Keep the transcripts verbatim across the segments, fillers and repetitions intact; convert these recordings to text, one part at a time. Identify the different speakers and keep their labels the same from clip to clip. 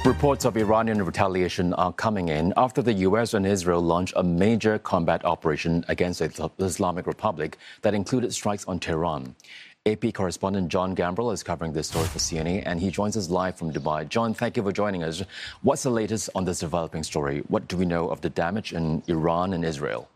Speaker 1: Reports of Iranian retaliation are coming in after the U S and Israel launched a major combat operation against the Islamic Republic that included strikes on Tehran. A P correspondent John Gambrell is covering this story for C N A, and he joins us live from Dubai. John, thank you for joining us. What's the latest on this developing story? What do we know of the damage in Iran and Israel?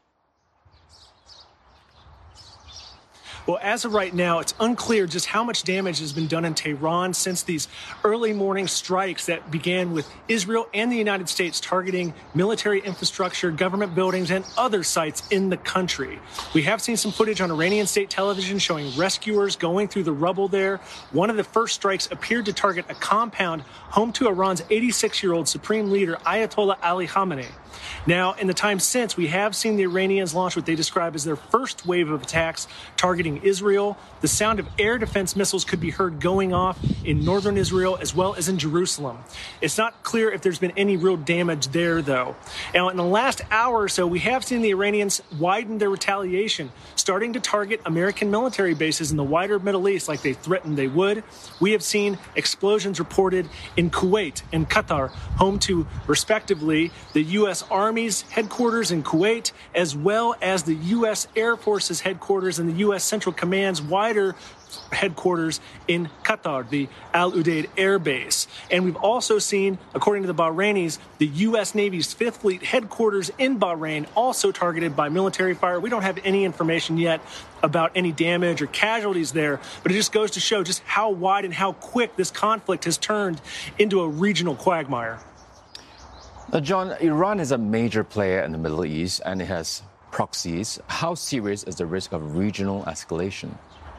Speaker 2: Well, as of right now, it's unclear just how much damage has been done in Tehran since these early morning strikes that began with Israel and the United States targeting military infrastructure, government buildings, and other sites in the country. We have seen some footage on Iranian state television showing rescuers going through the rubble there. One of the first strikes appeared to target a compound home to Iran's eighty-six-year-old supreme leader, Ayatollah Ali Khamenei. Now, in the time since, we have seen the Iranians launch what they describe as their first wave of attacks targeting Israel. The sound of air defense missiles could be heard going off in northern Israel as well as in Jerusalem. It's not clear if there's been any real damage there, though. Now, in the last hour or so, we have seen the Iranians widen their retaliation, starting to target American military bases in the wider Middle East like they threatened they would. We have seen explosions reported in Kuwait and Qatar, home to, respectively, the U S Army's headquarters in Kuwait, as well as the U S Air Force's headquarters and the U S Central Command's wider headquarters in Qatar, the Al Udeid Air Base. And we've also seen, according to the Bahrainis, the U S Navy's Fifth Fleet headquarters in Bahrain also targeted by military fire. We don't have any information yet about any damage or casualties there, but it just goes to show just how wide and how quick this conflict has turned into a regional quagmire.
Speaker 1: Now, John, Iran is a major player in the Middle East and it has proxies. How serious is the risk of regional escalation?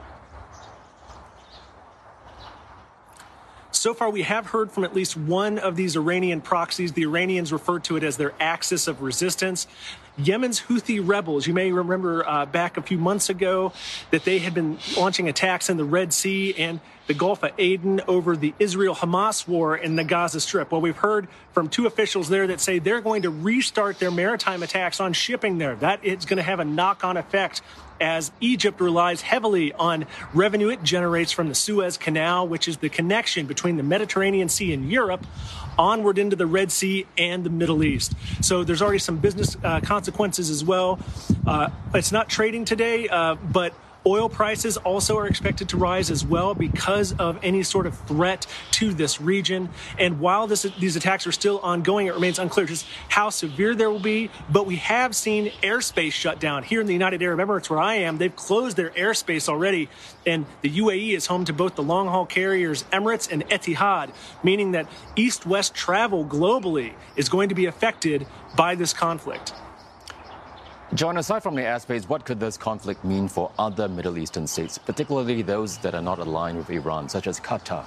Speaker 2: So far, we have heard from at least one of these Iranian proxies. The Iranians refer to it as their axis of resistance. Yemen's Houthi rebels, you may remember uh, back a few months ago that they had been launching attacks in the Red Sea and the Gulf of Aden over the Israel-Hamas war in the Gaza Strip. Well, we've heard from two officials there that say they're going to restart their maritime attacks on shipping there. That is going to have a knock-on effect as Egypt relies heavily on revenue it generates from the Suez Canal, which is the connection between the Mediterranean Sea and Europe, onward into the Red Sea and the Middle East. So there's already some business uh, consequences as well. Uh, it's not trading today, uh, but oil prices also are expected to rise as well because of any sort of threat to this region. And while this, these attacks are still ongoing, it remains unclear just how severe they will be. But we have seen airspace shut down. Here in the United Arab Emirates, where I am, they've closed their airspace already. And the U A E is home to both the long-haul carriers Emirates and Etihad, meaning that east-west travel globally is going to be affected by this conflict.
Speaker 1: John, aside from the airspace, what could this conflict mean for other Middle Eastern states, particularly those that are not aligned with Iran, such as Qatar?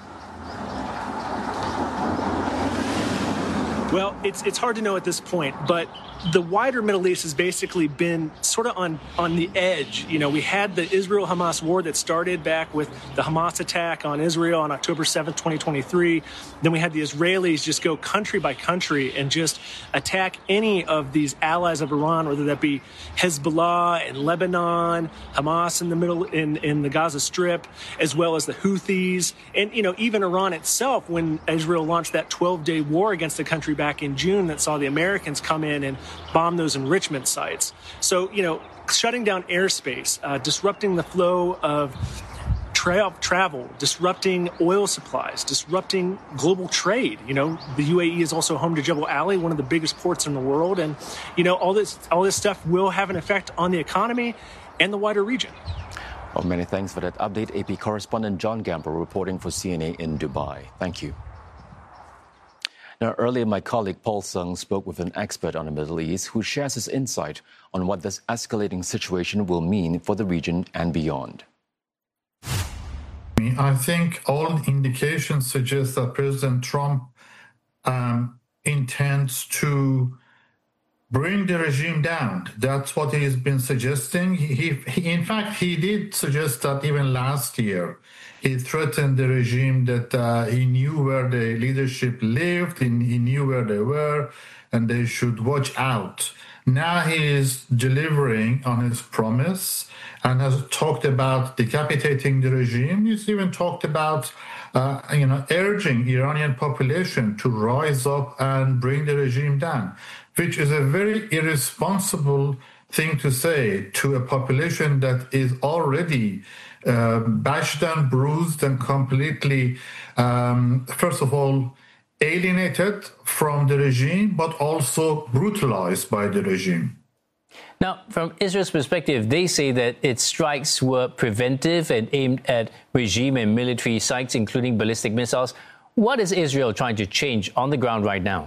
Speaker 2: Well, it's it's hard to know at this point, but the wider Middle East has basically been sort of on, on the edge. You know, we had the Israel-Hamas war that started back with the Hamas attack on Israel on October seventh, twenty twenty-three. Then we had the Israelis just go country by country and just attack any of these allies of Iran, whether that be Hezbollah in Lebanon, Hamas in the middle, in, in the Gaza Strip, as well as the Houthis. And, you know, even Iran itself, when Israel launched that twelve-day war against the country back in June that saw the Americans come in and bomb those enrichment sites. So, you know, shutting down airspace, uh, disrupting the flow of tra- travel, disrupting oil supplies, disrupting global trade. You know, the U A E is also home to Jebel Ali, one of the biggest ports in the world. And, you know, all this, all this stuff will have an effect on the economy and the wider region.
Speaker 1: Well, many thanks for that update. A P correspondent John Gambrell reporting for C N A in Dubai. Thank you. Now, earlier, my colleague Paul Sung spoke with an expert on the Middle East who shares his insight on what this escalating situation will mean for the region and beyond.
Speaker 3: I think all indications suggest that President Trump um, intends to bring the regime down. That's what he's been suggesting. He, he, in fact, he did suggest that even last year. He threatened the regime that uh, he knew where the leadership lived, and he knew where they were, and they should watch out. Now he is delivering on his promise and has talked about decapitating the regime. He's even talked about uh, you know, urging Iranian population to rise up and bring the regime down, which is a very irresponsible thing to say to a population that is already uh, bashed and bruised and completely, um, first of all, alienated from the regime, but also brutalized by the regime.
Speaker 4: Now, from Israel's perspective, they say that its strikes were preventive and aimed at regime and military sites, including ballistic missiles. What is Israel trying to change on the ground right now?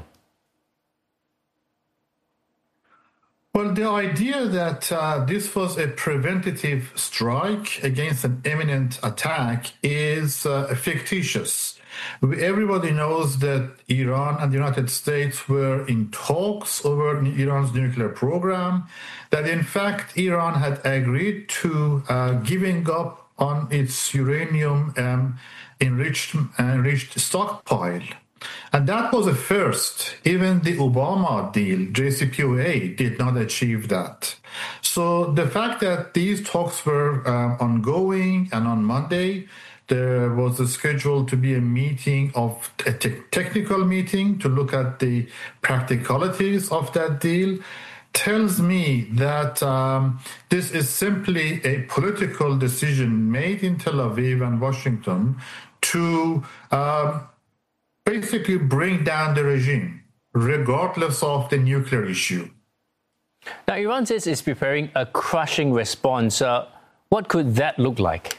Speaker 3: Well, the idea that uh, this was a preventative strike against an imminent attack is uh, fictitious. Everybody knows that Iran and the United States were in talks over Iran's nuclear program, that in fact Iran had agreed to uh, giving up on its uranium um, enriched, enriched stockpile. And that was a first. Even the Obama deal, J C P O A, did not achieve that. So the fact that these talks were um, ongoing, and on Monday, there was a scheduled to be a meeting of a te- technical meeting to look at the practicalities of that deal, tells me that um, this is simply a political decision made in Tel Aviv and Washington to uh, basically bring down the regime, regardless of the nuclear issue.
Speaker 4: Now, Iran says it's preparing a crushing response. Uh, what could that look like?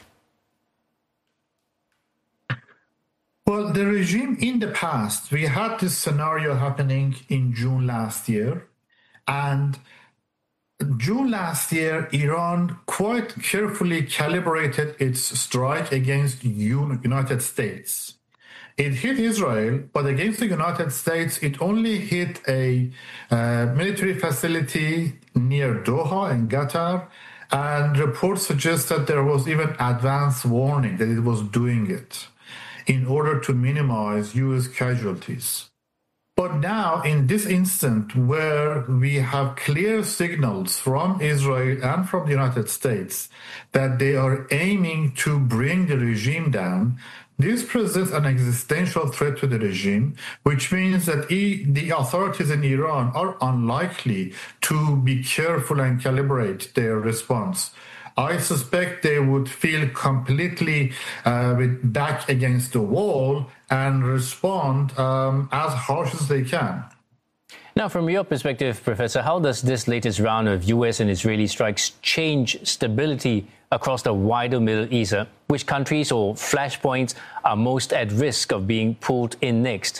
Speaker 3: Well, the regime in the past, we had this scenario happening in June last year. And June last year, Iran quite carefully calibrated its strike against the United States. It hit Israel, but against the United States, it only hit a uh, military facility near Doha in Qatar. And reports suggest that there was even advance warning that it was doing it in order to minimize U S casualties. But now, in this instant, where we have clear signals from Israel and from the United States that they are aiming to bring the regime down, this presents an existential threat to the regime, which means that e- the authorities in Iran are unlikely to be careful and calibrate their response. I suspect they would feel completely uh, with back against the wall and respond um, as harsh as they can.
Speaker 4: Now, from your perspective, Professor, how does this latest round of U S and Israeli strikes change stability across the wider Middle East? Which countries or flashpoints are most at risk of being pulled in next?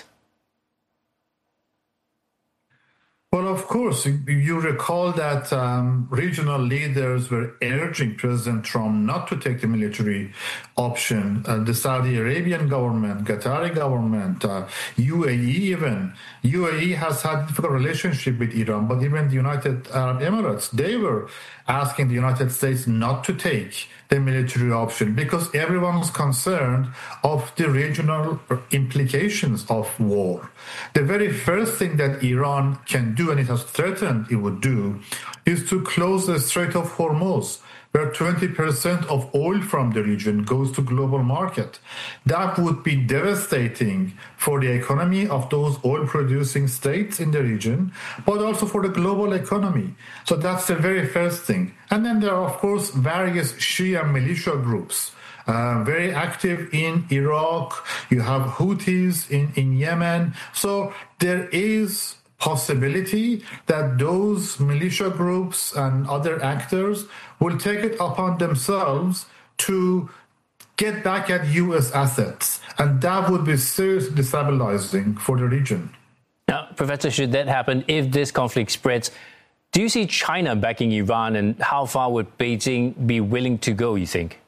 Speaker 3: Well, of course, you recall that um, regional leaders were urging President Trump not to take the military option. Uh, the Saudi Arabian government, Qatari government, uh, U A E even. U A E has had a difficult relationship with Iran, but even the United Arab Emirates, they were asking the United States not to take the military option because everyone was concerned of the regional implications of war. The very first thing that Iran can do, and it has threatened it would do, is to close the Strait of Hormuz, where twenty percent of oil from the region goes to global market. That would be devastating for the economy of those oil-producing states in the region, but also for the global economy. So that's the very first thing. And then there are, of course, various Shia militia groups, uh, very active in Iraq. You have Houthis in, in Yemen. So there is possibility that those militia groups and other actors will take it upon themselves to get back at U S assets. And that would be seriously destabilizing for the region.
Speaker 4: Now, Professor, should that happen, if this conflict spreads, do you see China backing Iran, and how far would Beijing be willing to go, you think?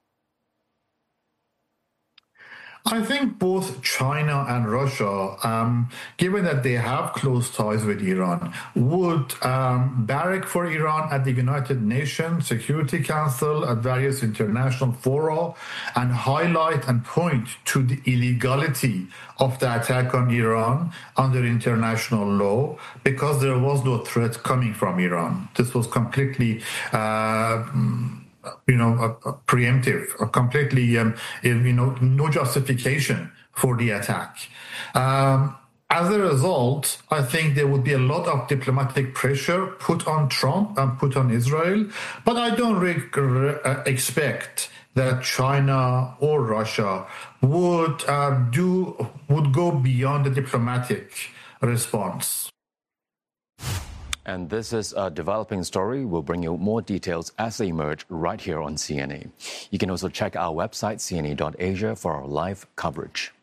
Speaker 3: I think both China and Russia, um, given that they have close ties with Iran, would um, barrack for Iran at the United Nations Security Council, at various international fora, and highlight and point to the illegality of the attack on Iran under international law, because there was no threat coming from Iran. This was completely uh, you know, uh, preemptive, uh, completely, um, you know, no justification for the attack. Um, as a result, I think there would be a lot of diplomatic pressure put on Trump and put on Israel, but I don't re- re- uh, expect that China or Russia would uh, do would go beyond the diplomatic response.
Speaker 1: And this is a developing story. We'll bring you more details as they emerge right here on C N A. You can also check our website, C N A dot Asia, for our live coverage.